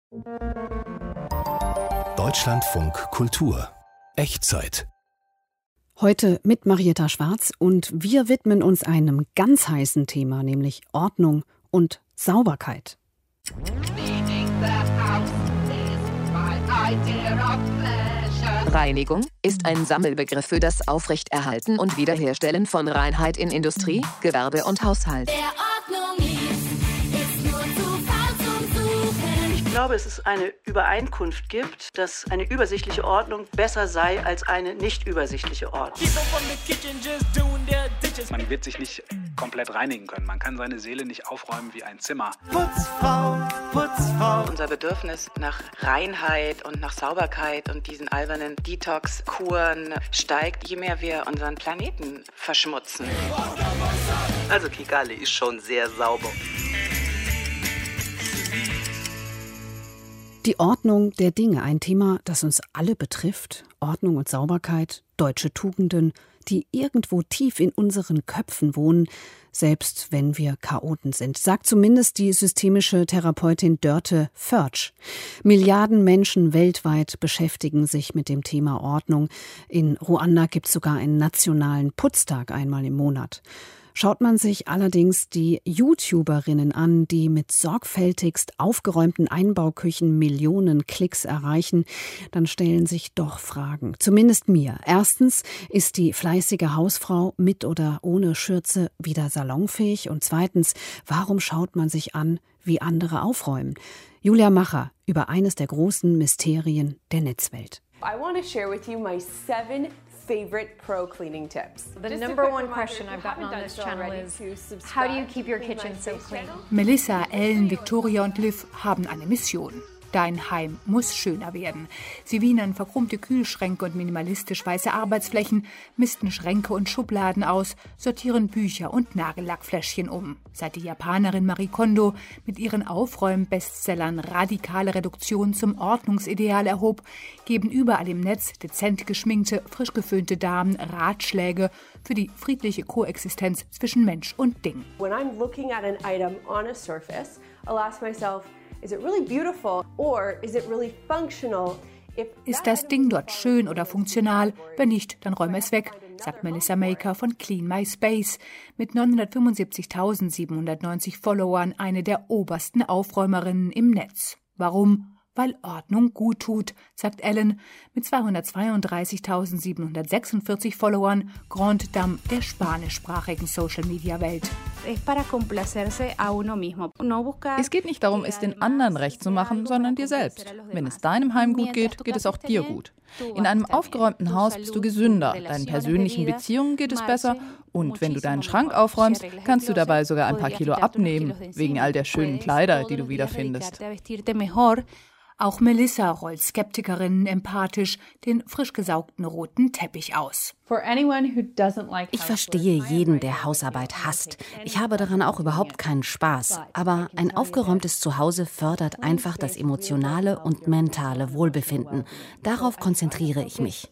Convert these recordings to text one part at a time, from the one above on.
Deutschlandfunk Kultur. Echtzeit. Heute mit Marietta Schwarz und wir widmen uns einem ganz heißen Thema, nämlich Ordnung und Sauberkeit. Reinigung ist ein Sammelbegriff für das Aufrechterhalten und Wiederherstellen von Reinheit in Industrie, Gewerbe und Haushalt. Ich glaube, dass es eine Übereinkunft gibt, dass eine übersichtliche Ordnung besser sei als eine nicht übersichtliche Ordnung. Man wird sich nicht komplett reinigen können. Man kann seine Seele nicht aufräumen wie ein Zimmer. Putzfrau, Putzfrau. Unser Bedürfnis nach Reinheit und nach Sauberkeit und diesen albernen Detox-Kuren steigt, je mehr wir unseren Planeten verschmutzen. Also Kigali ist schon sehr sauber. Die Ordnung der Dinge, ein Thema, das uns alle betrifft. Ordnung und Sauberkeit, deutsche Tugenden, die irgendwo tief in unseren Köpfen wohnen, selbst wenn wir Chaoten sind, sagt zumindest die systemische Therapeutin Dörte Förtsch. Milliarden Menschen weltweit beschäftigen sich mit dem Thema Ordnung. In Ruanda gibt es sogar einen nationalen Putztag einmal im Monat. Schaut man sich allerdings die YouTuberinnen an, die mit sorgfältigst aufgeräumten Einbauküchen Millionen Klicks erreichen, dann stellen sich doch Fragen. Zumindest mir. Erstens, ist die fleißige Hausfrau mit oder ohne Schürze wieder salonfähig? Und zweitens, warum schaut man sich an, wie andere aufräumen? Julia Macher über eines der großen Mysterien der Netzwelt. I want to share with you my 7 favorite pro cleaning tips. The number one question I've gotten on this channel is, how do you keep your kitchen so clean? Melissa, Ellen, Victoria und Liv haben eine Mission. Dein Heim muss schöner werden. Sie wienern verkrummte Kühlschränke und minimalistisch weiße Arbeitsflächen, misten Schränke und Schubladen aus, sortieren Bücher und Nagellackfläschchen um. Seit die Japanerin Marie Kondo mit ihren Aufräum-Bestsellern radikale Reduktion zum Ordnungsideal erhob, geben überall im Netz dezent geschminkte, frisch geföhnte Damen Ratschläge für die friedliche Koexistenz zwischen Mensch und Ding. When I'm looking at an item on a surface, I'll ask myself, is it really beautiful or is it really functional? Ist das Ding dort schön oder funktional? Wenn nicht, dann räume es weg, sagt Melissa Maker von Clean My Space. Mit 975.790 Followern eine der obersten Aufräumerinnen im Netz. Warum? Weil Ordnung gut tut, sagt Ellen, mit 232.746 Followern, Grande Dame der spanischsprachigen Social-Media-Welt. Es geht nicht darum, es den anderen recht zu machen, sondern dir selbst. Wenn es deinem Heim gut geht, geht es auch dir gut. In einem aufgeräumten Haus bist du gesünder, deinen persönlichen Beziehungen geht es besser und wenn du deinen Schrank aufräumst, kannst du dabei sogar ein paar Kilo abnehmen, wegen all der schönen Kleider, die du wiederfindest. Auch Melissa rollt Skeptikerinnen empathisch den frisch gesaugten roten Teppich aus. Ich verstehe jeden, der Hausarbeit hasst. Ich habe daran auch überhaupt keinen Spaß. Aber ein aufgeräumtes Zuhause fördert einfach das emotionale und mentale Wohlbefinden. Darauf konzentriere ich mich.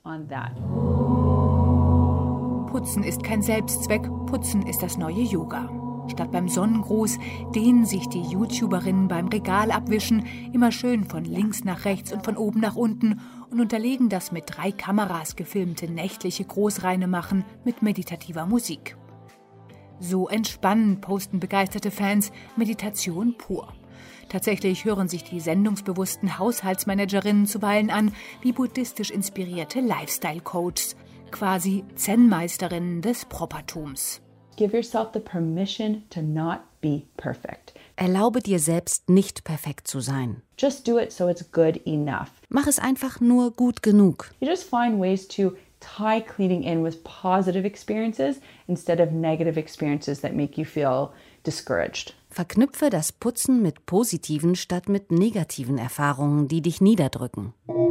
Putzen ist kein Selbstzweck, Putzen ist das neue Yoga. Statt beim Sonnengruß dehnen sich die YouTuberinnen beim Regalabwischen immer schön von links nach rechts und von oben nach unten und unterlegen das mit 3 Kameras gefilmte nächtliche Großreinemachen mit meditativer Musik. So entspannend posten begeisterte Fans Meditation pur. Tatsächlich hören sich die sendungsbewussten Haushaltsmanagerinnen zuweilen an wie buddhistisch inspirierte Lifestyle-Coaches, quasi Zen-Meisterinnen des Propertums. Give yourself the permission to not be perfect. Erlaube dir selbst, nicht perfekt zu sein. Just do it so it's good enough. Mach es einfach nur gut genug. You just find ways to tie cleaning in with positive experiences instead of negative experiences that make you feel discouraged. Verknüpfe das Putzen mit positiven statt mit negativen Erfahrungen, die dich niederdrücken.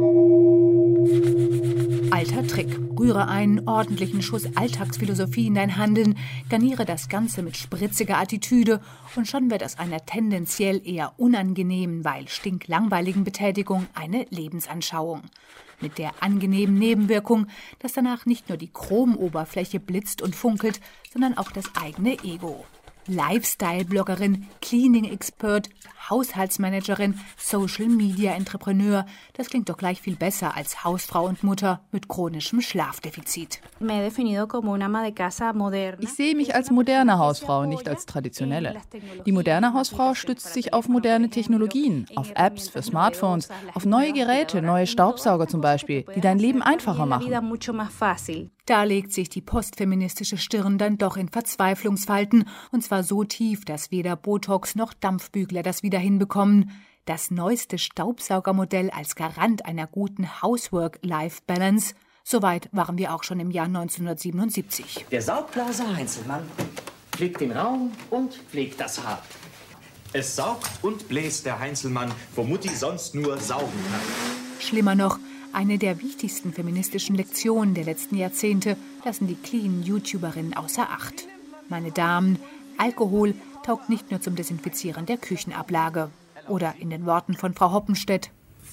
Alter Trick. Rühre einen ordentlichen Schuss Alltagsphilosophie in dein Handeln, garniere das Ganze mit spritziger Attitüde und schon wird aus einer tendenziell eher unangenehmen, weil stinklangweiligen Betätigung eine Lebensanschauung. Mit der angenehmen Nebenwirkung, dass danach nicht nur die Chromoberfläche blitzt und funkelt, sondern auch das eigene Ego. Lifestyle-Bloggerin, Cleaning-Expert, Haushaltsmanagerin, Social-Media-Entrepreneur. Das klingt doch gleich viel besser als Hausfrau und Mutter mit chronischem Schlafdefizit. Ich sehe mich als moderne Hausfrau, nicht als traditionelle. Die moderne Hausfrau stützt sich auf moderne Technologien, auf Apps für Smartphones, auf neue Geräte, neue Staubsauger zum Beispiel, die dein Leben einfacher machen. Da legt sich die postfeministische Stirn dann doch in Verzweiflungsfalten, und zwar so tief, dass weder Botox noch Dampfbügler das wieder hinbekommen. Das neueste Staubsaugermodell als Garant einer guten Housework-Life-Balance. Soweit waren wir auch schon im Jahr 1977. Der Saugblaser Heinzelmann pflegt den Raum und pflegt das Haar. Es saugt und bläst der Heinzelmann, wo Mutti sonst nur saugen kann. Schlimmer noch, eine der wichtigsten feministischen Lektionen der letzten Jahrzehnte lassen die Clean-YouTuberinnen außer Acht. Meine Damen, Alkohol taugt nicht nur zum Desinfizieren der Küchenablage. Oder in den Worten von Frau Hoppenstedt: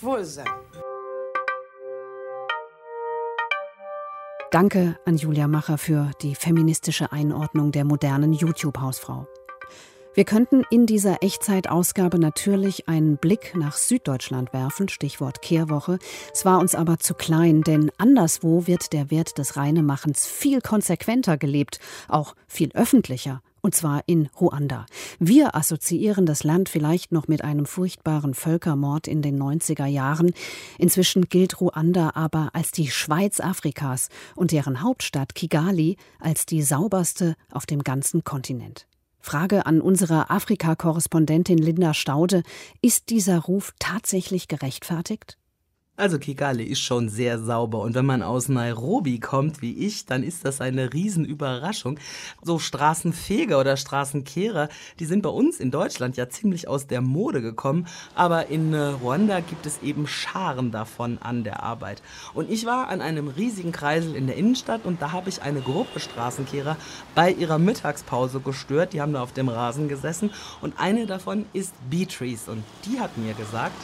Danke an Julia Macher für die feministische Einordnung der modernen YouTube-Hausfrau. Wir könnten in dieser Echtzeitausgabe natürlich einen Blick nach Süddeutschland werfen, Stichwort Kehrwoche. Es war uns aber zu klein, denn anderswo wird der Wert des Reinemachens viel konsequenter gelebt, auch viel öffentlicher. Und zwar in Ruanda. Wir assoziieren das Land vielleicht noch mit einem furchtbaren Völkermord in den 90er Jahren. Inzwischen gilt Ruanda aber als die Schweiz Afrikas und deren Hauptstadt Kigali als die sauberste auf dem ganzen Kontinent. Frage an unsere Afrika-Korrespondentin Linda Staude: Ist dieser Ruf tatsächlich gerechtfertigt? Also Kigali ist schon sehr sauber und wenn man aus Nairobi kommt wie ich, dann ist das eine Riesenüberraschung. So Straßenfeger oder Straßenkehrer, die sind bei uns in Deutschland ja ziemlich aus der Mode gekommen, aber in Ruanda gibt es eben Scharen davon an der Arbeit. Und ich war an einem riesigen Kreisel in der Innenstadt und da habe ich eine Gruppe Straßenkehrer bei ihrer Mittagspause gestört. Die haben da auf dem Rasen gesessen und eine davon ist Beatrice und die hat mir gesagt: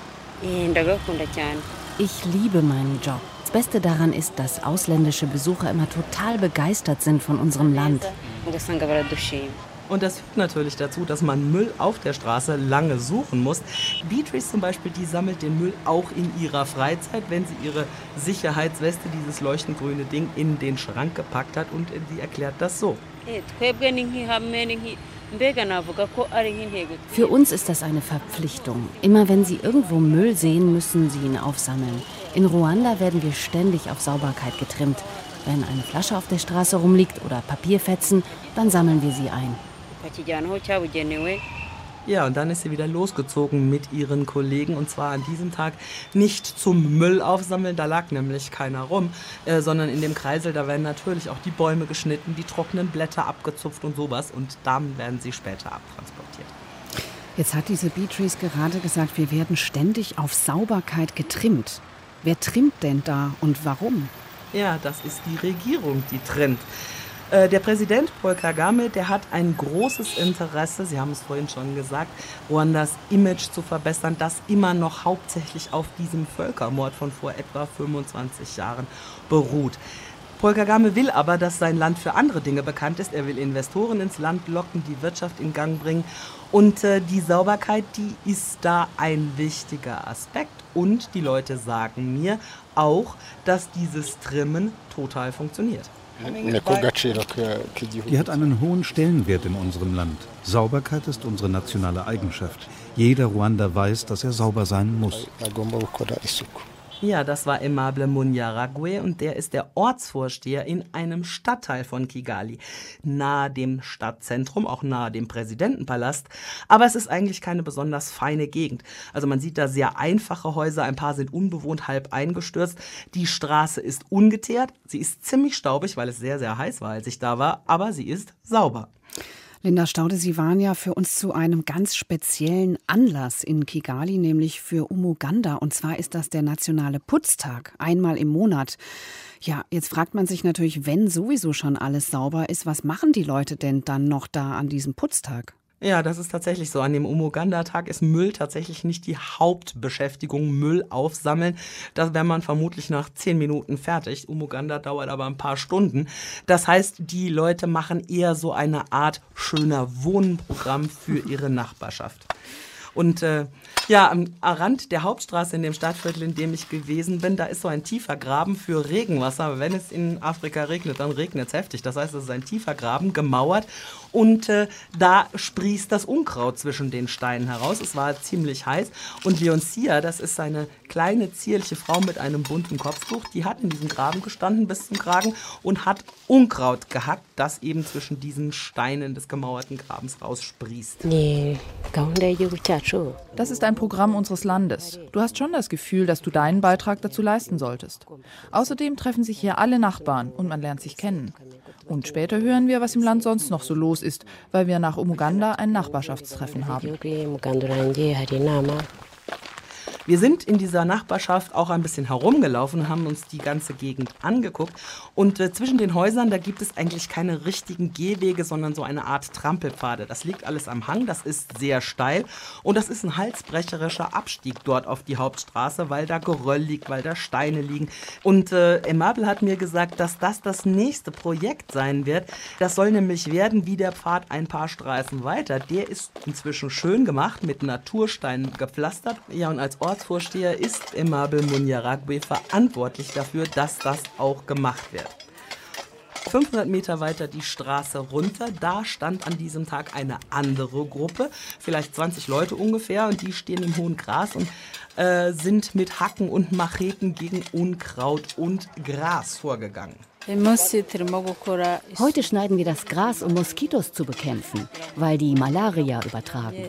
Ich liebe meinen Job. Das Beste daran ist, dass ausländische Besucher immer total begeistert sind von unserem Land. Und das führt natürlich dazu, dass man Müll auf der Straße lange suchen muss. Beatrice zum Beispiel, die sammelt den Müll auch in ihrer Freizeit, wenn sie ihre Sicherheitsweste, dieses leuchtend grüne Ding, in den Schrank gepackt hat. Und sie erklärt das so. Für uns ist das eine Verpflichtung. Immer wenn Sie irgendwo Müll sehen, müssen Sie ihn aufsammeln. In Ruanda werden wir ständig auf Sauberkeit getrimmt. Wenn eine Flasche auf der Straße rumliegt oder Papierfetzen, dann sammeln wir sie ein. Ja, und dann ist sie wieder losgezogen mit ihren Kollegen und zwar an diesem Tag nicht zum Müll aufsammeln, da lag nämlich keiner rum, sondern in dem Kreisel, da werden natürlich auch die Bäume geschnitten, die trockenen Blätter abgezupft und sowas und dann werden sie später abtransportiert. Jetzt hat diese Beatrice gerade gesagt, wir werden ständig auf Sauberkeit getrimmt. Wer trimmt denn da und warum? Ja, das ist die Regierung, die trimmt. Der Präsident Paul Kagame, der hat ein großes Interesse, Sie haben es vorhin schon gesagt, Ruandas Image zu verbessern, das immer noch hauptsächlich auf diesem Völkermord von vor etwa 25 Jahren beruht. Paul Kagame will aber, dass sein Land für andere Dinge bekannt ist. Er will Investoren ins Land locken, die Wirtschaft in Gang bringen. Und die Sauberkeit, die ist da ein wichtiger Aspekt. Und die Leute sagen mir auch, dass dieses Trimmen total funktioniert. Die hat einen hohen Stellenwert in unserem Land. Sauberkeit ist unsere nationale Eigenschaft. Jeder Ruander weiß, dass er sauber sein muss. Ja, das war Aimable Munyaragwe und der ist der Ortsvorsteher in einem Stadtteil von Kigali, nahe dem Stadtzentrum, auch nahe dem Präsidentenpalast. Aber es ist eigentlich keine besonders feine Gegend. Also man sieht da sehr einfache Häuser, ein paar sind unbewohnt, halb eingestürzt. Die Straße ist ungeteert, sie ist ziemlich staubig, weil es sehr, sehr heiß war, als ich da war, aber sie ist sauber. Linda Staude, Sie waren ja für uns zu einem ganz speziellen Anlass in Kigali, nämlich für Umuganda. Und zwar ist das der nationale Putztag, einmal im Monat. Ja, jetzt fragt man sich natürlich, wenn sowieso schon alles sauber ist, was machen die Leute denn dann noch da an diesem Putztag? Ja, das ist tatsächlich so. An dem Umuganda-Tag ist Müll tatsächlich nicht die Hauptbeschäftigung, Müll aufsammeln. Da wäre man vermutlich nach 10 Minuten fertig. Umuganda dauert aber ein paar Stunden. Das heißt, die Leute machen eher so eine Art schöner Wohnprogramm für ihre Nachbarschaft. Und am Rand der Hauptstraße in dem Stadtviertel, in dem ich gewesen bin, da ist so ein tiefer Graben für Regenwasser. Wenn es in Afrika regnet, dann regnet es heftig. Das heißt, es ist ein tiefer Graben, gemauert. Und da sprießt das Unkraut zwischen den Steinen heraus. Es war ziemlich heiß. Und Leoncia, das ist eine kleine, zierliche Frau mit einem bunten Kopftuch, die hat in diesem Graben gestanden bis zum Kragen und hat Unkraut gehackt, das eben zwischen diesen Steinen des gemauerten Grabens raussprießt. Das ist ein Programm unseres Landes. Du hast schon das Gefühl, dass du deinen Beitrag dazu leisten solltest. Außerdem treffen sich hier alle Nachbarn und man lernt sich kennen. Und später hören wir, was im Land sonst noch so los ist, weil wir nach Umuganda ein Nachbarschaftstreffen haben. Wir sind in dieser Nachbarschaft auch ein bisschen herumgelaufen und haben uns die ganze Gegend angeguckt. Und zwischen den Häusern, da gibt es eigentlich keine richtigen Gehwege, sondern so eine Art Trampelpfade. Das liegt alles am Hang, das ist sehr steil. Und das ist ein halsbrecherischer Abstieg dort auf die Hauptstraße, weil da Geröll liegt, weil da Steine liegen. Und Aimable hat mir gesagt, dass das nächste Projekt sein wird. Das soll nämlich werden wie der Pfad ein paar Straßen weiter. Der ist inzwischen schön gemacht, mit Natursteinen gepflastert. Ja, und als Ortsvorsteher ist Aimable Munyaragwe verantwortlich dafür, dass das auch gemacht wird. 500 Meter weiter die Straße runter, da stand an diesem Tag eine andere Gruppe, vielleicht 20 Leute ungefähr, und die stehen im hohen Gras und sind mit Hacken und Macheten gegen Unkraut und Gras vorgegangen. Heute schneiden wir das Gras, um Moskitos zu bekämpfen, weil die Malaria übertragen.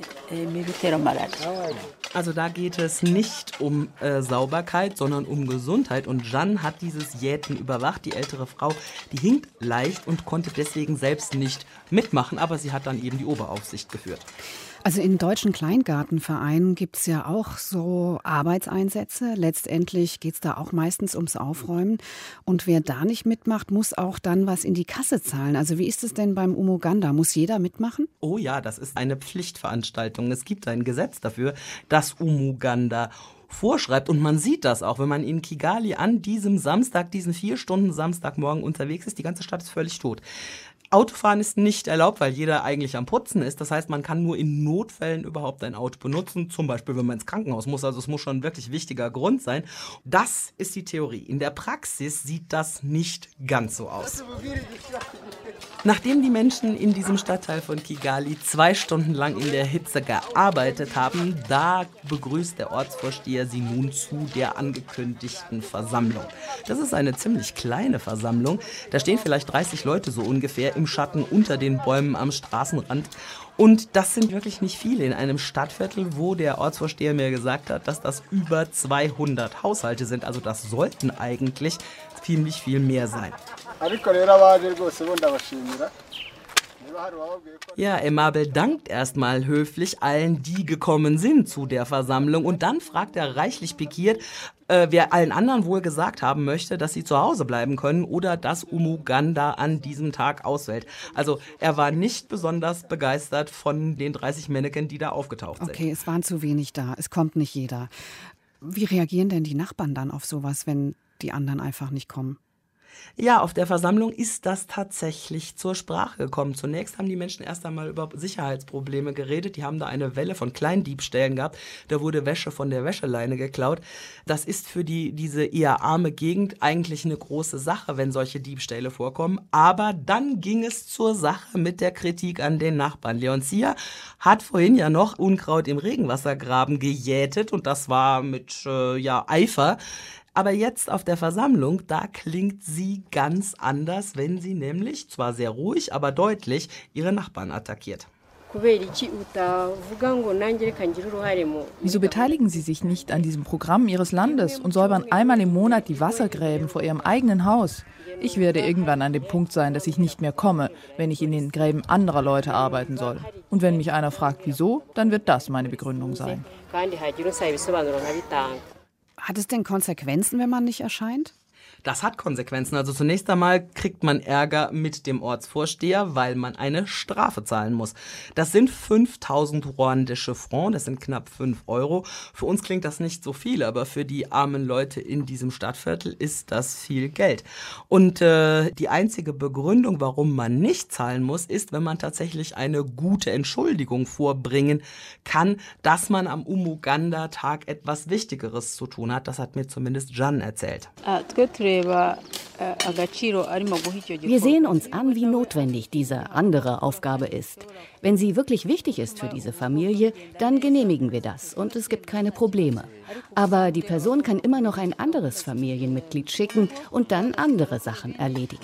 Also da geht es nicht um Sauberkeit, sondern um Gesundheit. Und Jeanne hat dieses Jäten überwacht. Die ältere Frau, die hinkt leicht und konnte deswegen selbst nicht mitmachen, aber sie hat dann eben die Oberaufsicht geführt. Also in deutschen Kleingartenvereinen gibt es ja auch so Arbeitseinsätze. Letztendlich geht es da auch meistens ums Aufräumen. Und wer da nicht mitmacht, muss auch dann was in die Kasse zahlen. Also wie ist es denn beim Umuganda? Muss jeder mitmachen? Oh ja, das ist eine Pflichtveranstaltung. Es gibt ein Gesetz dafür, das Umuganda vorschreibt. Und man sieht das auch, wenn man in Kigali an diesem Samstag, diesen 4 Stunden Samstagmorgen unterwegs ist. Die ganze Stadt ist völlig tot. Autofahren ist nicht erlaubt, weil jeder eigentlich am Putzen ist. Das heißt, man kann nur in Notfällen überhaupt ein Auto benutzen. Zum Beispiel, wenn man ins Krankenhaus muss. Also es muss schon ein wirklich wichtiger Grund sein. Das ist die Theorie. In der Praxis sieht das nicht ganz so aus. Nachdem die Menschen in diesem Stadtteil von Kigali 2 Stunden lang in der Hitze gearbeitet haben, da begrüßt der Ortsvorsteher sie nun zu der angekündigten Versammlung. Das ist eine ziemlich kleine Versammlung. Da stehen vielleicht 30 Leute so ungefähr im Schatten unter den Bäumen am Straßenrand. Und das sind wirklich nicht viele in einem Stadtviertel, wo der Ortsvorsteher mir gesagt hat, dass das über 200 Haushalte sind. Also das sollten eigentlich ziemlich viel mehr sein. Ja, Aimable dankt erstmal höflich allen, die gekommen sind zu der Versammlung. Und dann fragt er reichlich pikiert, wer allen anderen wohl gesagt haben möchte, dass sie zu Hause bleiben können oder dass Umuganda an diesem Tag ausfällt. Also er war nicht besonders begeistert von den 30 Mannequin, die da aufgetaucht sind. Okay, es waren zu wenig da. Es kommt nicht jeder. Wie reagieren denn die Nachbarn dann auf sowas, wenn die anderen einfach nicht kommen? Ja, auf der Versammlung ist das tatsächlich zur Sprache gekommen. Zunächst haben die Menschen erst einmal über Sicherheitsprobleme geredet. Die haben da eine Welle von Kleindiebstählen gehabt. Da wurde Wäsche von der Wäscheleine geklaut. Das ist für diese eher arme Gegend eigentlich eine große Sache, wenn solche Diebstähle vorkommen. Aber dann ging es zur Sache mit der Kritik an den Nachbarn. Leoncia hat vorhin ja noch Unkraut im Regenwassergraben gejätet und das war mit Eifer. Aber jetzt auf der Versammlung, da klingt sie ganz anders, wenn sie nämlich, zwar sehr ruhig, aber deutlich, ihre Nachbarn attackiert. Wieso beteiligen Sie sich nicht an diesem Programm Ihres Landes und säubern einmal im Monat die Wassergräben vor Ihrem eigenen Haus? Ich werde irgendwann an dem Punkt sein, dass ich nicht mehr komme, wenn ich in den Gräben anderer Leute arbeiten soll. Und wenn mich einer fragt, wieso, dann wird das meine Begründung sein. Hat es denn Konsequenzen, wenn man nicht erscheint? Das hat Konsequenzen. Also zunächst einmal kriegt man Ärger mit dem Ortsvorsteher, weil man eine Strafe zahlen muss. Das sind 5.000 ruandische Francs, das sind knapp 5 Euro. Für uns klingt das nicht so viel, aber für die armen Leute in diesem Stadtviertel ist das viel Geld. Und die einzige Begründung, warum man nicht zahlen muss, ist, wenn man tatsächlich eine gute Entschuldigung vorbringen kann, dass man am Umuganda-Tag etwas Wichtigeres zu tun hat. Das hat mir zumindest Jeanne erzählt. Wir sehen uns an, wie notwendig diese andere Aufgabe ist. Wenn sie wirklich wichtig ist für diese Familie, dann genehmigen wir das und es gibt keine Probleme. Aber die Person kann immer noch ein anderes Familienmitglied schicken und dann andere Sachen erledigen.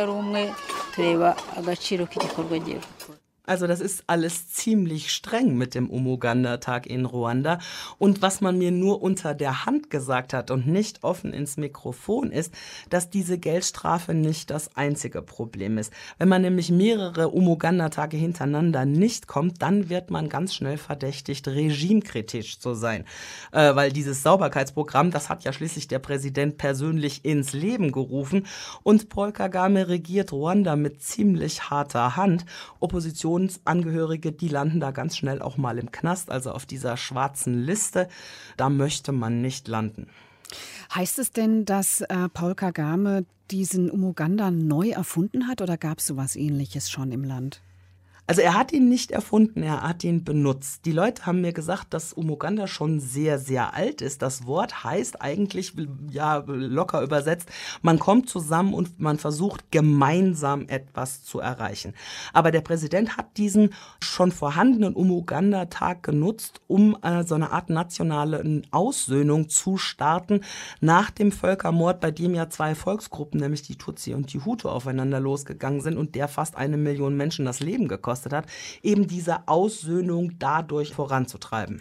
Also das ist alles ziemlich streng mit dem Umuganda-Tag in Ruanda. Und was man mir nur unter der Hand gesagt hat und nicht offen ins Mikrofon ist, dass diese Geldstrafe nicht das einzige Problem ist. Wenn man nämlich mehrere Umuganda-Tage hintereinander nicht kommt, dann wird man ganz schnell verdächtigt, regimekritisch zu sein. Weil dieses Sauberkeitsprogramm, das hat ja schließlich der Präsident persönlich ins Leben gerufen. Und Paul Kagame regiert Ruanda mit ziemlich harter Hand. Oppositionsangehörige, die landen da ganz schnell auch mal im Knast, also auf dieser schwarzen Liste. Da möchte man nicht landen. Heißt es denn, dass Paul Kagame diesen Umuganda neu erfunden hat oder gab es sowas Ähnliches schon im Land? Also er hat ihn nicht erfunden, er hat ihn benutzt. Die Leute haben mir gesagt, dass Umuganda schon sehr, sehr alt ist. Das Wort heißt eigentlich, ja locker übersetzt, man kommt zusammen und man versucht gemeinsam etwas zu erreichen. Aber der Präsident hat diesen schon vorhandenen Umuganda-Tag genutzt, um so eine Art nationale Aussöhnung zu starten nach dem Völkermord, bei dem ja 2 Volksgruppen, nämlich die Tutsi und die Hutu, aufeinander losgegangen sind und der fast 1 Million Menschen das Leben gekostet hat, eben diese Aussöhnung dadurch voranzutreiben.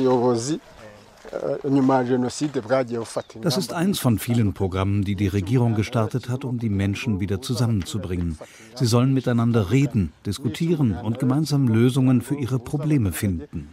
Das ist eins von vielen Programmen, die die Regierung gestartet hat, um die Menschen wieder zusammenzubringen. Sie sollen miteinander reden, diskutieren und gemeinsam Lösungen für ihre Probleme finden.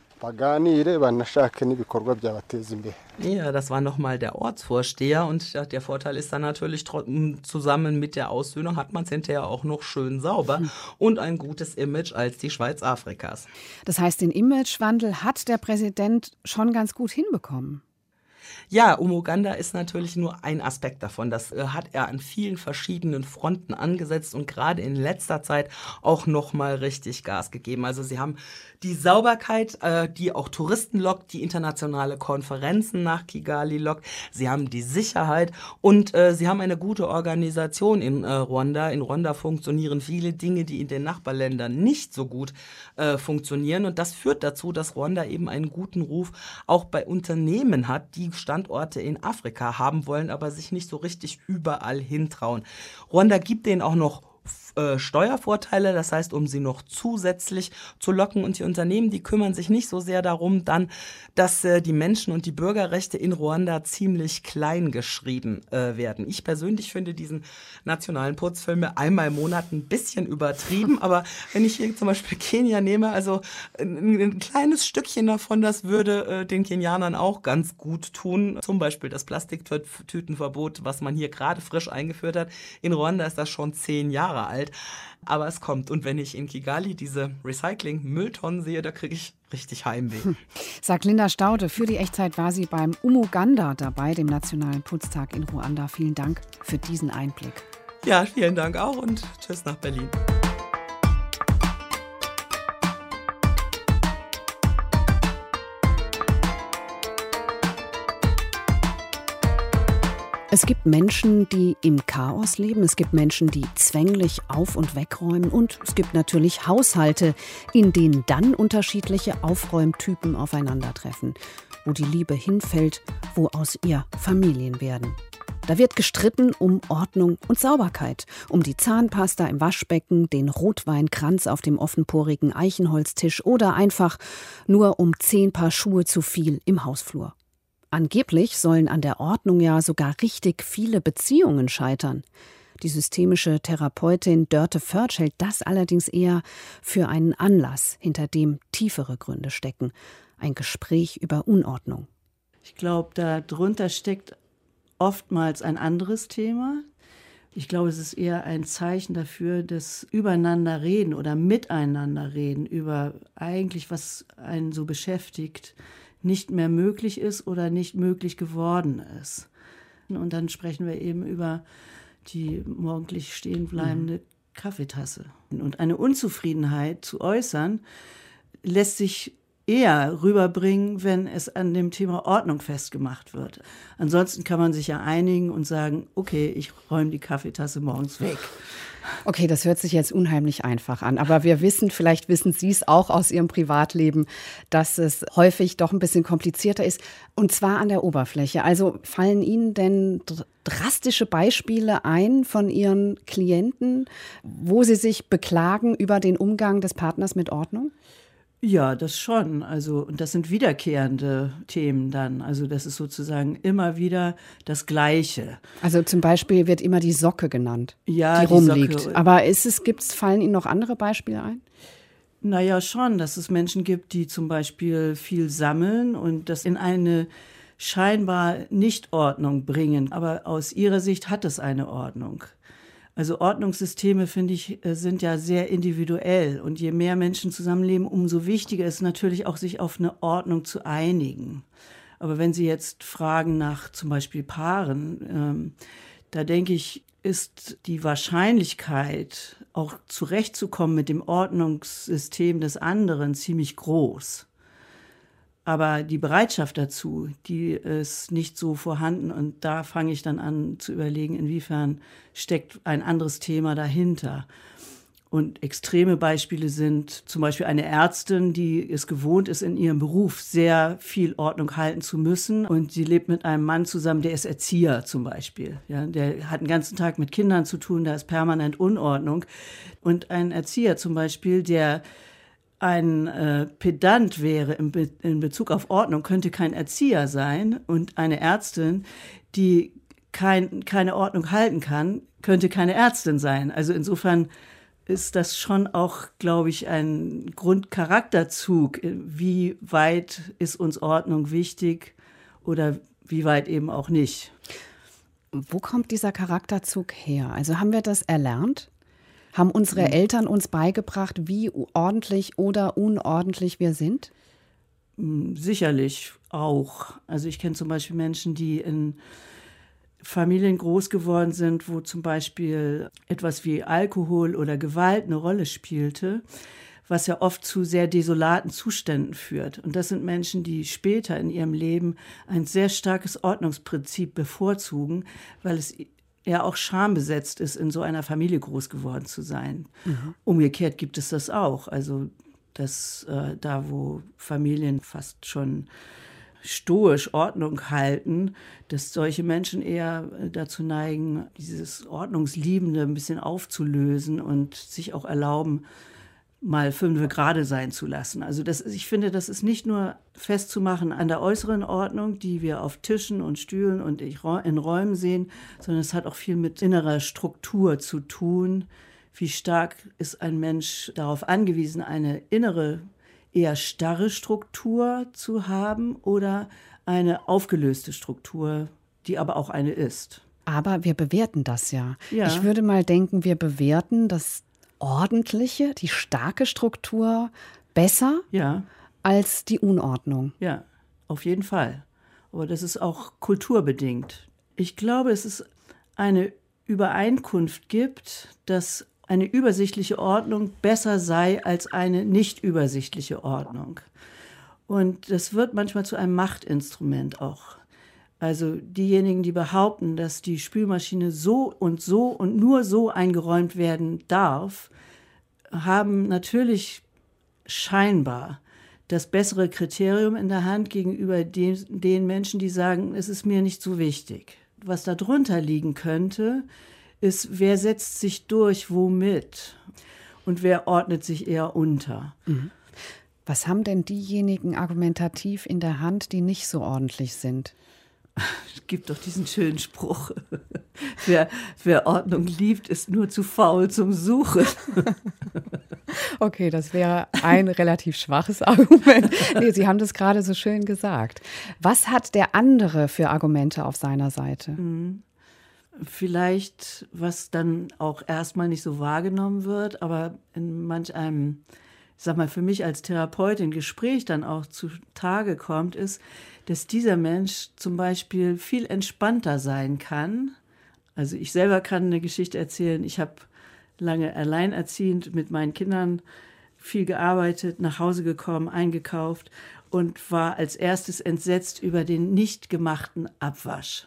Ja, das war nochmal der Ortsvorsteher und der Vorteil ist dann natürlich, zusammen mit der Aussöhnung hat man es hinterher auch noch schön sauber und ein gutes Image als die Schweiz Afrikas. Das heißt, den Imagewandel hat der Präsident schon ganz gut hinbekommen. Ja, Umuganda ist natürlich nur ein Aspekt davon. Das hat er an vielen verschiedenen Fronten angesetzt und gerade in letzter Zeit auch nochmal richtig Gas gegeben. Also sie haben die Sauberkeit, die auch Touristen lockt, die internationale Konferenzen nach Kigali lockt. Sie haben die Sicherheit und sie haben eine gute Organisation in Ruanda. In Ruanda funktionieren viele Dinge, die in den Nachbarländern nicht so gut funktionieren. Und das führt dazu, dass Ruanda eben einen guten Ruf auch bei Unternehmen hat, die Standorte in Afrika haben wollen, aber sich nicht so richtig überall hintrauen. Ruanda gibt denen auch noch Steuervorteile, das heißt, um sie noch zusätzlich zu locken. Und die Unternehmen, die kümmern sich nicht so sehr darum, dann, dass die Menschen und die Bürgerrechte in Ruanda ziemlich klein geschrieben werden. Ich persönlich finde diesen nationalen Putzfilm einmal im Monat ein bisschen übertrieben, aber wenn ich hier zum Beispiel Kenia nehme, also ein kleines Stückchen davon, das würde den Kenianern auch ganz gut tun. Zum Beispiel das Plastiktütenverbot, was man hier gerade frisch eingeführt hat. In Ruanda ist das schon 10 Jahre alt. Aber es kommt. Und wenn ich in Kigali diese Recycling-Mülltonnen sehe, da kriege ich richtig Heimweh. Sagt Linda Staude. Für die Echtzeit war sie beim Umuganda dabei, dem Nationalen Putztag in Ruanda. Vielen Dank für diesen Einblick. Ja, vielen Dank auch und tschüss nach Berlin. Es gibt Menschen, die im Chaos leben, es gibt Menschen, die zwänglich auf- und wegräumen und es gibt natürlich Haushalte, in denen dann unterschiedliche Aufräumtypen aufeinandertreffen, wo die Liebe hinfällt, wo aus ihr Familien werden. Da wird gestritten um Ordnung und Sauberkeit, um die Zahnpasta im Waschbecken, den Rotweinkranz auf dem offenporigen Eichenholztisch oder einfach nur um 10 Paar Schuhe zu viel im Hausflur. Angeblich sollen an der Ordnung ja sogar richtig viele Beziehungen scheitern. Die systemische Therapeutin Dörte Förtsch hält das allerdings eher für einen Anlass, hinter dem tiefere Gründe stecken. Ein Gespräch über Unordnung. Ich glaube, darunter steckt oftmals ein anderes Thema. Ich glaube, es ist eher ein Zeichen dafür, dass übereinander reden oder miteinander reden über eigentlich, was einen so beschäftigt, nicht mehr möglich ist oder nicht möglich geworden ist. Und dann sprechen wir eben über die morgendlich stehen bleibende Kaffeetasse. Und eine Unzufriedenheit zu äußern, lässt sich eher rüberbringen, wenn es an dem Thema Ordnung festgemacht wird. Ansonsten kann man sich ja einigen und sagen, okay, ich räume die Kaffeetasse morgens weg. Okay, das hört sich jetzt unheimlich einfach an. Aber wir wissen, vielleicht wissen Sie es auch aus Ihrem Privatleben, dass es häufig doch ein bisschen komplizierter ist. Und zwar an der Oberfläche. Also fallen Ihnen denn drastische Beispiele ein von Ihren Klienten, wo sie sich beklagen über den Umgang des Partners mit Ordnung? Ja, das schon. Also, und das sind wiederkehrende Themen dann. Also, das ist sozusagen immer wieder das Gleiche. Also zum Beispiel wird immer die Socke genannt, ja, die rumliegt. Socke. Aber fallen Ihnen noch andere Beispiele ein? Naja, schon, dass es Menschen gibt, die zum Beispiel viel sammeln und das in eine scheinbar Nichtordnung bringen. Aber aus ihrer Sicht hat es eine Ordnung. Also Ordnungssysteme, finde ich, sind ja sehr individuell. Und je mehr Menschen zusammenleben, umso wichtiger ist natürlich auch, sich auf eine Ordnung zu einigen. Aber wenn Sie jetzt fragen nach zum Beispiel Paaren, da denke ich, ist die Wahrscheinlichkeit, auch zurechtzukommen mit dem Ordnungssystem des anderen, ziemlich groß. Aber die Bereitschaft dazu, die ist nicht so vorhanden. Und da fange ich dann an zu überlegen, inwiefern steckt ein anderes Thema dahinter. Und extreme Beispiele sind zum Beispiel eine Ärztin, die es gewohnt ist, in ihrem Beruf sehr viel Ordnung halten zu müssen. Und sie lebt mit einem Mann zusammen, der ist Erzieher zum Beispiel. Ja, der hat den ganzen Tag mit Kindern zu tun, da ist permanent Unordnung. Und ein Erzieher zum Beispiel, der ein Pedant wäre in Bezug auf Ordnung, könnte kein Erzieher sein. Und eine Ärztin, die keine Ordnung halten kann, könnte keine Ärztin sein. Also insofern ist das schon auch, glaube ich, ein Grundcharakterzug. Wie weit ist uns Ordnung wichtig oder wie weit eben auch nicht? Wo kommt dieser Charakterzug her? Also haben wir das erlernt? Haben unsere Eltern uns beigebracht, wie ordentlich oder unordentlich wir sind? Sicherlich auch. Also ich kenne zum Beispiel Menschen, die in Familien groß geworden sind, wo zum Beispiel etwas wie Alkohol oder Gewalt eine Rolle spielte, was ja oft zu sehr desolaten Zuständen führt. Und das sind Menschen, die später in ihrem Leben ein sehr starkes Ordnungsprinzip bevorzugen, weil es ja auch schambesetzt ist, in so einer Familie groß geworden zu sein. Mhm. Umgekehrt gibt es das auch. Also dass da, wo Familien fast schon stoisch Ordnung halten, dass solche Menschen eher dazu neigen, dieses Ordnungsliebende ein bisschen aufzulösen und sich auch erlauben, mal 5 gerade sein zu lassen. Also ich finde, das ist nicht nur festzumachen an der äußeren Ordnung, die wir auf Tischen und Stühlen und in Räumen sehen, sondern es hat auch viel mit innerer Struktur zu tun. Wie stark ist ein Mensch darauf angewiesen, eine innere, eher starre Struktur zu haben oder eine aufgelöste Struktur, die aber auch eine ist. Aber wir bewerten das ja. Ja. Ich würde mal denken, wir bewerten das Ordentliche, die starke Struktur besser als die Unordnung. Ja, auf jeden Fall. Aber das ist auch kulturbedingt. Ich glaube, dass es eine Übereinkunft gibt, dass eine übersichtliche Ordnung besser sei als eine nicht übersichtliche Ordnung. Und das wird manchmal zu einem Machtinstrument auch. Also diejenigen, die behaupten, dass die Spülmaschine so und nur so eingeräumt werden darf, haben natürlich scheinbar das bessere Kriterium in der Hand gegenüber den Menschen, die sagen, es ist mir nicht so wichtig. Was darunter liegen könnte, ist, wer setzt sich durch, womit und wer ordnet sich eher unter. Mhm. Was haben denn diejenigen argumentativ in der Hand, die nicht so ordentlich sind? Es gibt doch diesen schönen Spruch, wer Ordnung liebt, ist nur zu faul zum Suchen. Okay, das wäre ein relativ schwaches Argument. Nee, Sie haben das gerade so schön gesagt. Was hat der andere für Argumente auf seiner Seite? Vielleicht, was dann auch erstmal nicht so wahrgenommen wird, aber in manch einem, ich sag mal, für mich als Therapeutin Gespräch dann auch zutage kommt, ist, dass dieser Mensch zum Beispiel viel entspannter sein kann. Also ich selber kann eine Geschichte erzählen. Ich habe lange alleinerziehend mit meinen Kindern viel gearbeitet, nach Hause gekommen, eingekauft und war als erstes entsetzt über den nicht gemachten Abwasch.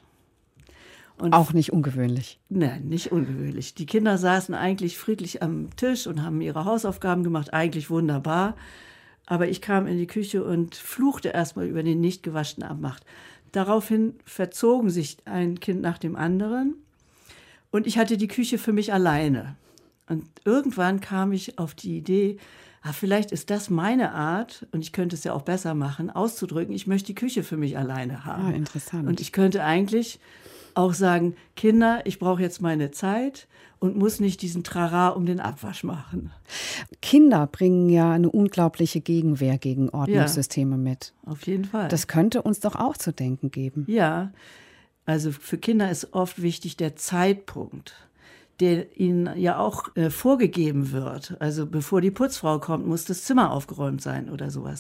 Und auch nicht ungewöhnlich. Nein, nicht ungewöhnlich. Die Kinder saßen eigentlich friedlich am Tisch und haben ihre Hausaufgaben gemacht, eigentlich wunderbar. Aber ich kam in die Küche und fluchte erstmal über den nicht gewaschenen Abwasch. Daraufhin verzogen sich ein Kind nach dem anderen und ich hatte die Küche für mich alleine. Und irgendwann kam ich auf die Idee, vielleicht ist das meine Art, und ich könnte es ja auch besser machen, auszudrücken, ich möchte die Küche für mich alleine haben. Interessant. Und ich könnte eigentlich auch sagen, Kinder, ich brauche jetzt meine Zeit und muss nicht diesen Trara um den Abwasch machen. Kinder bringen ja eine unglaubliche Gegenwehr gegen Ordnungssysteme mit. Auf jeden Fall. Das könnte uns doch auch zu denken geben. Ja, also für Kinder ist oft wichtig der Zeitpunkt, der ihnen ja auch vorgegeben wird. Also bevor die Putzfrau kommt, muss das Zimmer aufgeräumt sein oder sowas.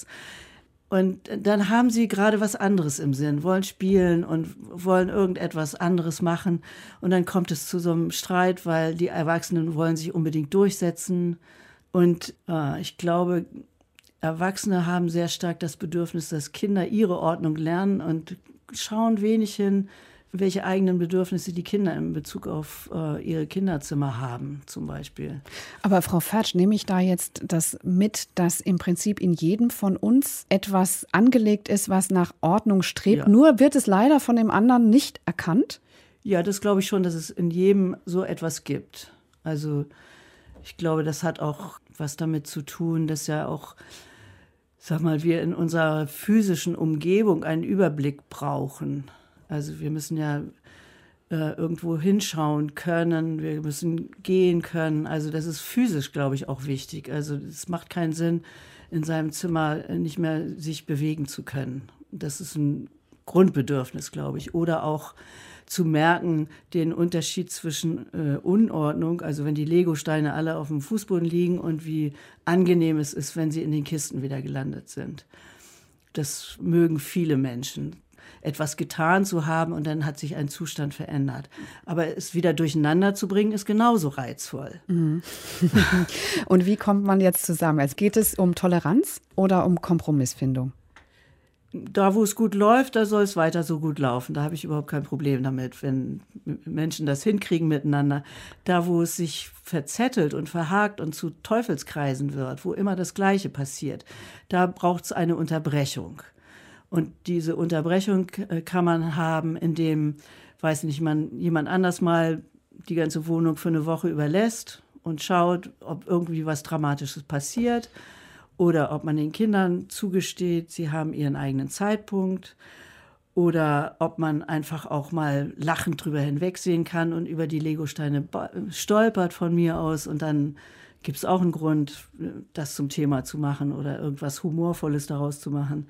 Und dann haben sie gerade was anderes im Sinn, wollen spielen und wollen irgendetwas anderes machen. Und dann kommt es zu so einem Streit, weil die Erwachsenen wollen sich unbedingt durchsetzen. Und ich glaube, Erwachsene haben sehr stark das Bedürfnis, dass Kinder ihre Ordnung lernen und schauen wenig hin, welche eigenen Bedürfnisse die Kinder in Bezug auf ihre Kinderzimmer haben, zum Beispiel. Aber Frau Fertsch, nehme ich da jetzt das mit, dass im Prinzip in jedem von uns etwas angelegt ist, was nach Ordnung strebt, ja. Nur wird es leider von dem anderen nicht erkannt? Ja, das glaube ich schon, dass es in jedem so etwas gibt. Also ich glaube, das hat auch was damit zu tun, dass ja auch, sag mal, wir in unserer physischen Umgebung einen Überblick brauchen. Also wir müssen ja irgendwo hinschauen können, wir müssen gehen können. Also das ist physisch, glaube ich, auch wichtig. Also es macht keinen Sinn, in seinem Zimmer nicht mehr sich bewegen zu können. Das ist ein Grundbedürfnis, glaube ich. Oder auch zu merken, den Unterschied zwischen Unordnung, also wenn die Legosteine alle auf dem Fußboden liegen und wie angenehm es ist, wenn sie in den Kisten wieder gelandet sind. Das mögen viele Menschen. Etwas getan zu haben und dann hat sich ein Zustand verändert. Aber es wieder durcheinander zu bringen, ist genauso reizvoll. Mhm. Und wie kommt man jetzt zusammen? Also geht es um Toleranz oder um Kompromissfindung? Da, wo es gut läuft, da soll es weiter so gut laufen. Da habe ich überhaupt kein Problem damit, wenn Menschen das hinkriegen miteinander. Da, wo es sich verzettelt und verhakt und zu Teufelskreisen wird, wo immer das Gleiche passiert, da braucht es eine Unterbrechung. Und diese Unterbrechung kann man haben, indem, weiß nicht, man jemand anders mal die ganze Wohnung für eine Woche überlässt und schaut, ob irgendwie was Dramatisches passiert oder ob man den Kindern zugesteht, sie haben ihren eigenen Zeitpunkt oder ob man einfach auch mal lachend drüber hinwegsehen kann und über die Legosteine stolpert von mir aus und dann gibt es auch einen Grund, das zum Thema zu machen oder irgendwas Humorvolles daraus zu machen.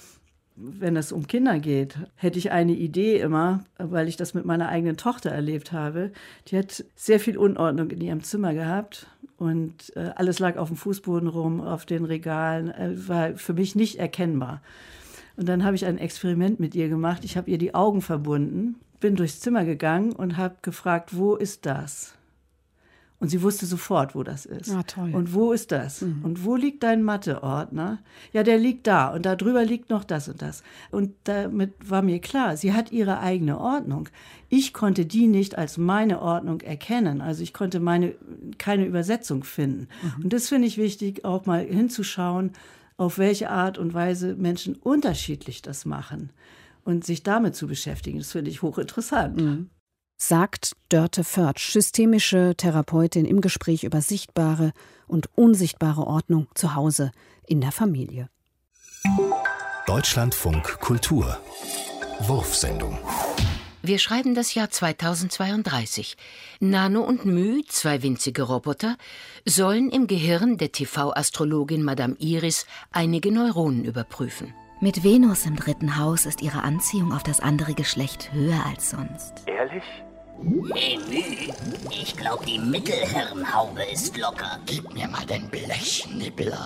Wenn es um Kinder geht, hätte ich eine Idee immer, weil ich das mit meiner eigenen Tochter erlebt habe. Die hat sehr viel Unordnung in ihrem Zimmer gehabt und alles lag auf dem Fußboden rum, auf den Regalen, war für mich nicht erkennbar. Und dann habe ich ein Experiment mit ihr gemacht. Ich habe ihr die Augen verbunden, bin durchs Zimmer gegangen und habe gefragt, wo ist das? Und sie wusste sofort, wo das ist. Ah, toll. Und wo ist das? Mhm. Und wo liegt dein Matheordner? Ja, der liegt da. Und da drüber liegt noch das und das. Und damit war mir klar, sie hat ihre eigene Ordnung. Ich konnte die nicht als meine Ordnung erkennen. Also ich konnte keine Übersetzung finden. Mhm. Und das finde ich wichtig, auch mal hinzuschauen, auf welche Art und Weise Menschen unterschiedlich das machen. Und sich damit zu beschäftigen, das finde ich hochinteressant. Mhm. Sagt Dörte Fertsch, systemische Therapeutin im Gespräch über sichtbare und unsichtbare Ordnung zu Hause in der Familie. Deutschlandfunk Kultur Wurfsendung Wir schreiben das Jahr 2032. Nano und Mu, 2 winzige Roboter, sollen im Gehirn der TV-Astrologin Madame Iris einige Neuronen überprüfen. Mit Venus im 3. Haus ist ihre Anziehung auf das andere Geschlecht höher als sonst. Ehrlich? Hey, Mü, ich glaube, die Mittelhirnhaube ist locker. Gib mir mal den Blechnibbler.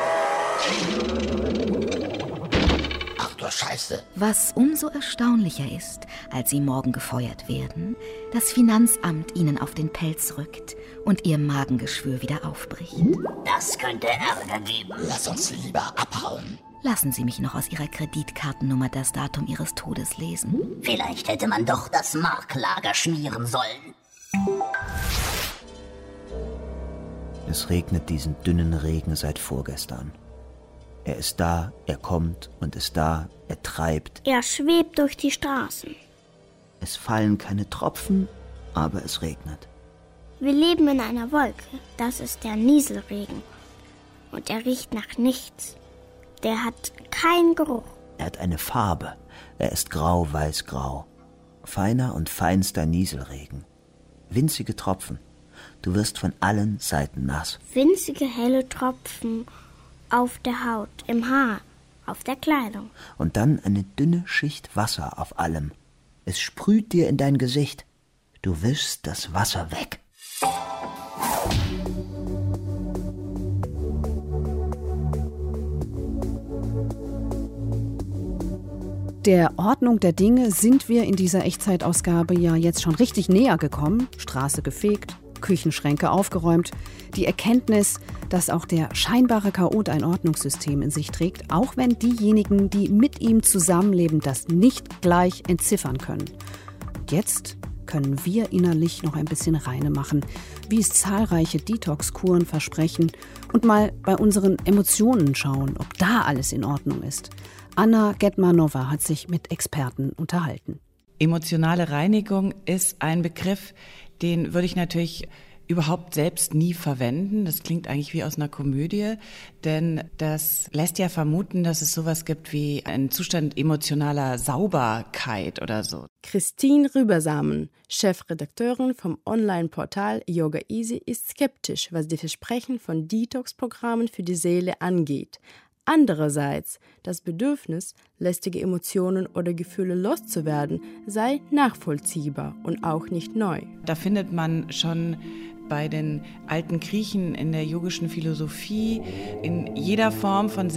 Ach du Scheiße. Was umso erstaunlicher ist, als sie morgen gefeuert werden, das Finanzamt ihnen auf den Pelz rückt und ihr Magengeschwür wieder aufbricht. Das könnte Ärger geben. Lass uns lieber abhauen. Lassen Sie mich noch aus Ihrer Kreditkartennummer das Datum Ihres Todes lesen. Vielleicht hätte man doch das Marklager schmieren sollen. Es regnet diesen dünnen Regen seit vorgestern. Er ist da, er kommt und ist da, er treibt. Er schwebt durch die Straßen. Es fallen keine Tropfen, aber es regnet. Wir leben in einer Wolke. Das ist der Nieselregen. Und er riecht nach nichts. Der hat keinen Geruch. Er hat eine Farbe. Er ist grau-weiß-grau. Feiner und feinster Nieselregen. Winzige Tropfen. Du wirst von allen Seiten nass. Winzige helle Tropfen auf der Haut, im Haar, auf der Kleidung. Und dann eine dünne Schicht Wasser auf allem. Es sprüht dir in dein Gesicht. Du wischst das Wasser weg. Der Ordnung der Dinge sind wir in dieser Echtzeitausgabe ja jetzt schon richtig näher gekommen. Straße gefegt, Küchenschränke aufgeräumt. Die Erkenntnis, dass auch der scheinbare Chaot ein Ordnungssystem in sich trägt, auch wenn diejenigen, die mit ihm zusammenleben, das nicht gleich entziffern können. Und jetzt können wir innerlich noch ein bisschen reine machen, wie es zahlreiche Detox-Kuren versprechen, und mal bei unseren Emotionen schauen, ob da alles in Ordnung ist. Anna Getmanova hat sich mit Experten unterhalten. Emotionale Reinigung ist ein Begriff, den würde ich natürlich überhaupt selbst nie verwenden. Das klingt eigentlich wie aus einer Komödie, denn das lässt ja vermuten, dass es sowas gibt wie einen Zustand emotionaler Sauberkeit oder so. Christine Rübersamen, Chefredakteurin vom Online-Portal Yoga Easy, ist skeptisch, was die Versprechen von Detox-Programmen für die Seele angeht. Andererseits, das Bedürfnis, lästige Emotionen oder Gefühle loszuwerden, sei nachvollziehbar und auch nicht neu. Da findet man schon bei den alten Griechen in der yogischen Philosophie in jeder Form von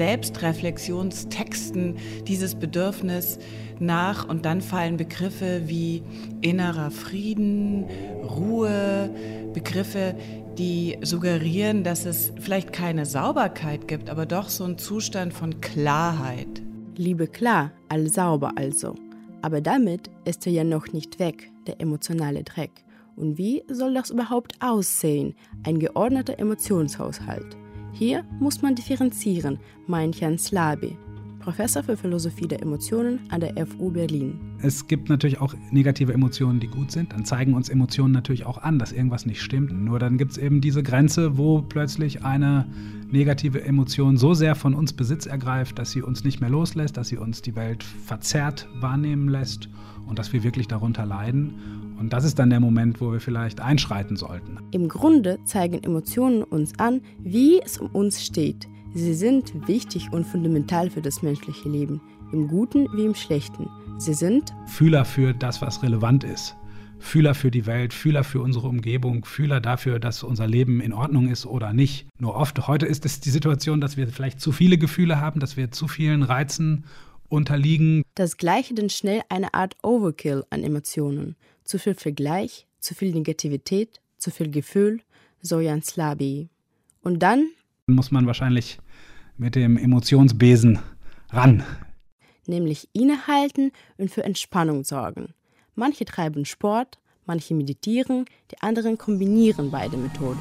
Selbstreflexionstexten dieses Bedürfnis nach, und dann fallen Begriffe wie innerer Frieden, Ruhe, Begriffe, die suggerieren, dass es vielleicht keine Sauberkeit gibt, aber doch so einen Zustand von Klarheit. Liebe klar, all sauber also. Aber damit ist er ja noch nicht weg, der emotionale Dreck. Und wie soll das überhaupt aussehen, ein geordneter Emotionshaushalt? Hier muss man differenzieren, meint Jan Slaby, Professor für Philosophie der Emotionen an der FU Berlin. Es gibt natürlich auch negative Emotionen, die gut sind. Dann zeigen uns Emotionen natürlich auch an, dass irgendwas nicht stimmt. Nur dann gibt es eben diese Grenze, wo plötzlich eine negative Emotion so sehr von uns Besitz ergreift, dass sie uns nicht mehr loslässt, dass sie uns die Welt verzerrt wahrnehmen lässt und dass wir wirklich darunter leiden. Und das ist dann der Moment, wo wir vielleicht einschreiten sollten. Im Grunde zeigen Emotionen uns an, wie es um uns steht. Sie sind wichtig und fundamental für das menschliche Leben, im Guten wie im Schlechten. Sie sind Fühler für das, was relevant ist. Fühler für die Welt, Fühler für unsere Umgebung, Fühler dafür, dass unser Leben in Ordnung ist oder nicht. Nur oft heute ist es die Situation, dass wir vielleicht zu viele Gefühle haben, dass wir zu vielen Reizen unterliegen. Das gleiche denn schnell eine Art Overkill an Emotionen. Zu viel Vergleich, zu viel Negativität, zu viel Gefühl, so Jan Slaby. Und dann muss man wahrscheinlich mit dem Emotionsbesen ran. Nämlich innehalten und für Entspannung sorgen. Manche treiben Sport, manche meditieren, die anderen kombinieren beide Methoden.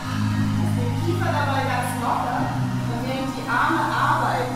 Den Kiefer dabei ganz locker und während die Arme arbeiten.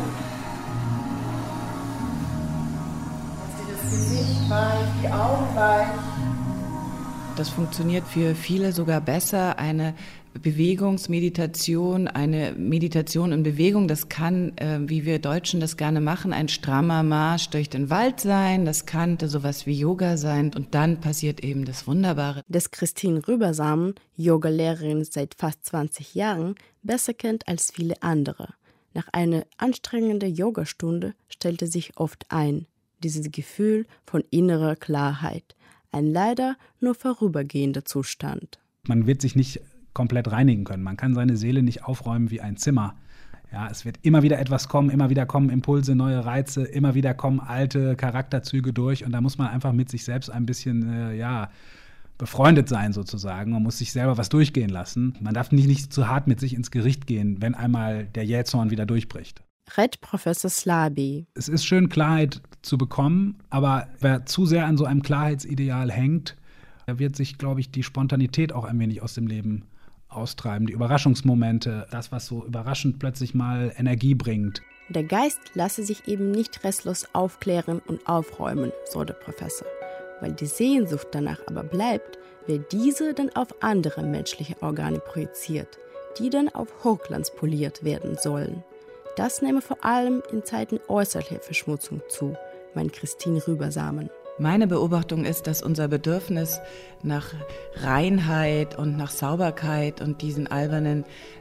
Lass dir das Gesicht weich, die Augen weich. Das funktioniert für viele sogar besser. Eine Bewegungsmeditation, eine Meditation in Bewegung, das kann, wie wir Deutschen das gerne machen, ein strammer Marsch durch den Wald sein, das kann sowas wie Yoga sein und dann passiert eben das Wunderbare. Das Christine Rübersamen, Yogalehrerin seit fast 20 Jahren, besser kennt als viele andere. Nach einer anstrengenden Yogastunde stellte sich oft ein, dieses Gefühl von innerer Klarheit, ein leider nur vorübergehender Zustand. Man wird sich nicht komplett reinigen können. Man kann seine Seele nicht aufräumen wie ein Zimmer. Ja, es wird immer wieder etwas kommen, immer wieder kommen Impulse, neue Reize, immer wieder kommen alte Charakterzüge durch und da muss man einfach mit sich selbst ein bisschen, befreundet sein sozusagen. Man muss sich selber was durchgehen lassen. Man darf nicht zu hart mit sich ins Gericht gehen, wenn einmal der Jähzorn wieder durchbricht. Rät Professor Slaby. Es ist schön, Klarheit zu bekommen, aber wer zu sehr an so einem Klarheitsideal hängt, da wird sich, glaube ich, die Spontanität auch ein wenig aus dem Leben austreiben, die Überraschungsmomente, das, was so überraschend plötzlich mal Energie bringt. Der Geist lasse sich eben nicht restlos aufklären und aufräumen, so der Professor. Weil die Sehnsucht danach aber bleibt, wird diese dann auf andere menschliche Organe projiziert, die dann auf Hochglanz poliert werden sollen. Das nehme vor allem in Zeiten äußerlicher Verschmutzung zu, meint Christine Rübersamen. Meine Beobachtung ist, dass unser Bedürfnis nach Reinheit und nach Sauberkeit und diesen albernen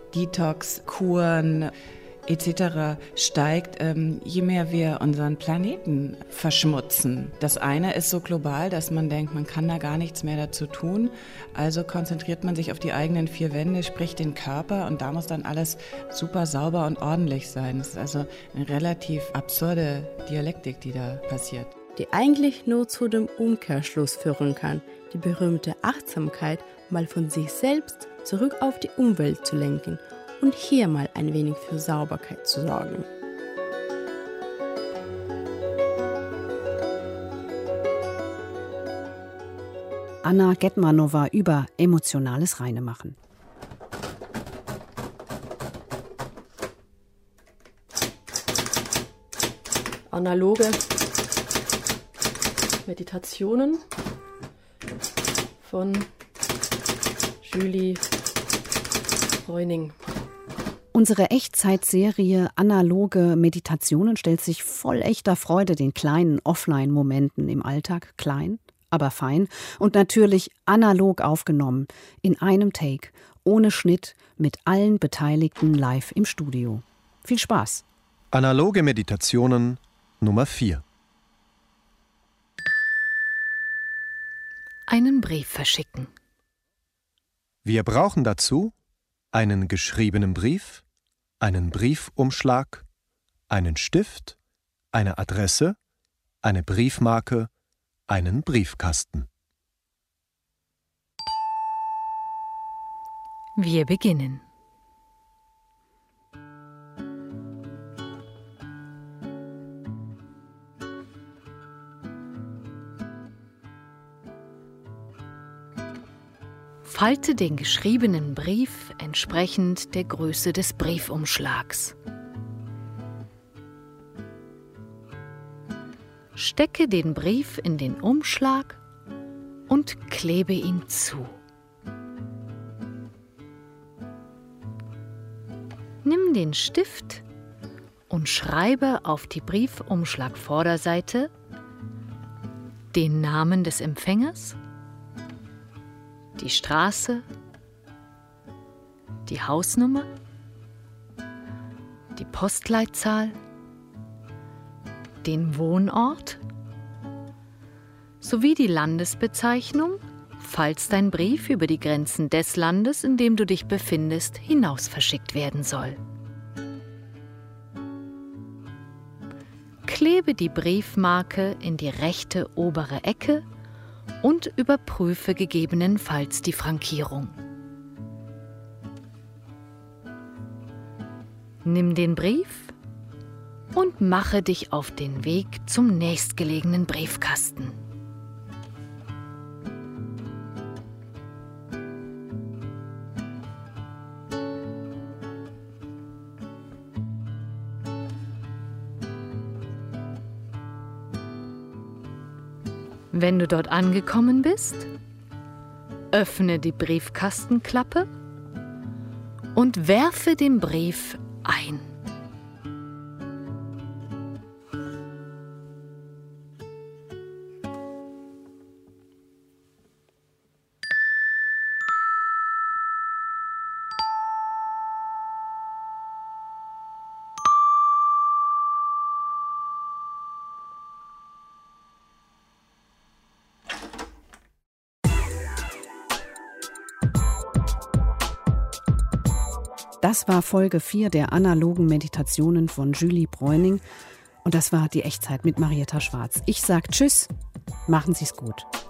Detox-Kuren etc. steigt, je mehr wir unseren Planeten verschmutzen. Das eine ist so global, dass man denkt, man kann da gar nichts mehr dazu tun. Also konzentriert man sich auf die eigenen vier Wände, sprich den Körper und da muss dann alles super sauber und ordentlich sein. Das ist also eine relativ absurde Dialektik, die da passiert. Die eigentlich nur zu dem Umkehrschluss führen kann, die berühmte Achtsamkeit mal von sich selbst zurück auf die Umwelt zu lenken und hier mal ein wenig für Sauberkeit zu sorgen. Anna Getmanova über emotionales Reinemachen. Analoge Meditationen von Julie Reuning. Unsere Echtzeitserie Analoge Meditationen stellt sich voll echter Freude den kleinen Offline-Momenten im Alltag, klein, aber fein und natürlich analog aufgenommen, in einem Take, ohne Schnitt, mit allen Beteiligten live im Studio. Viel Spaß! Analoge Meditationen Nummer 4. Einen Brief verschicken. Wir brauchen dazu einen geschriebenen Brief, einen Briefumschlag, einen Stift, eine Adresse, eine Briefmarke, einen Briefkasten. Wir beginnen. Falte den geschriebenen Brief entsprechend der Größe des Briefumschlags. Stecke den Brief in den Umschlag und klebe ihn zu. Nimm den Stift und schreibe auf die Briefumschlagvorderseite den Namen des Empfängers, die Straße, die Hausnummer, die Postleitzahl, den Wohnort sowie die Landesbezeichnung, falls dein Brief über die Grenzen des Landes, in dem du dich befindest, hinaus verschickt werden soll. Klebe die Briefmarke in die rechte obere Ecke und überprüfe gegebenenfalls die Frankierung. Nimm den Brief und mache dich auf den Weg zum nächstgelegenen Briefkasten. Wenn du dort angekommen bist, öffne die Briefkastenklappe und werfe den Brief ein. Das war Folge 4 der analogen Meditationen von Julie Bräuning. Und das war die Echtzeit mit Marietta Schwarz. Ich sage Tschüss, machen Sie's gut.